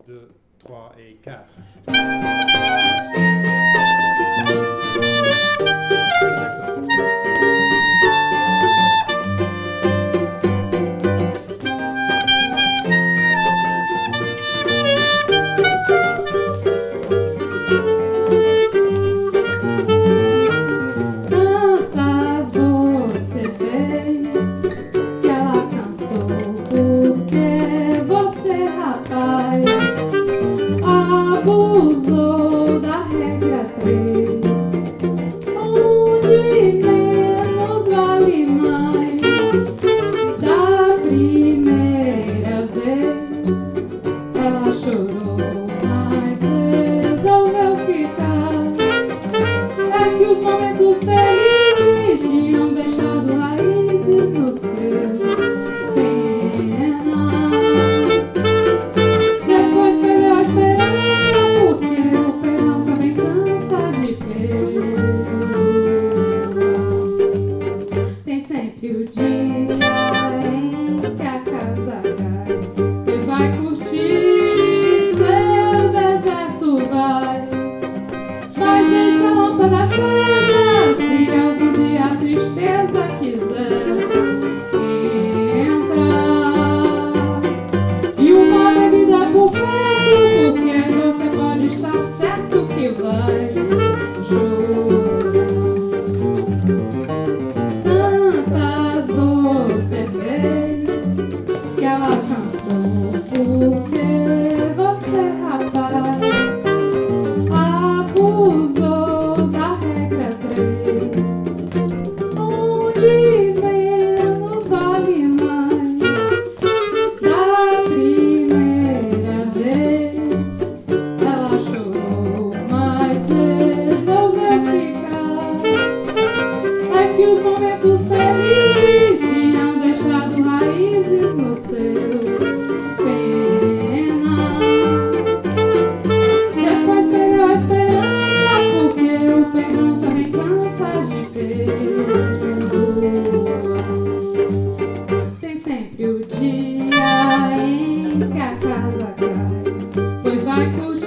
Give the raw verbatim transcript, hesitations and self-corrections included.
deux, trois et quatre. Abusou da regra três, onde menos vale mais. Da primeira vez ela chorou, mas resolveu ficar. É que os momentos felizes tinham deixado raízes no seu pena. Depois perdeu a esperança, porque o perdão também cansa de perdoar. Tem sempre o dia em que a casa cai, pois vai curtir seu deserto, vai. Mas deixa a lâmpada acesa, se algum dia a tristeza quiser entrar. E uma bebida por perto, porque você pode estar certo que vai chorar. Tantas você fez que ela cansou, porque você, rapaz, abusou da regra três, onde menos vale mais. Da primeira vez ela chorou, mas resolveu ficar. É que os momentos felizes tinham deixado raízes no seu pena. Depois perdeu a esperança, porque o perdão também cansa de perdoar. Tem sempre o dia em que a casa cai, pois vai curtir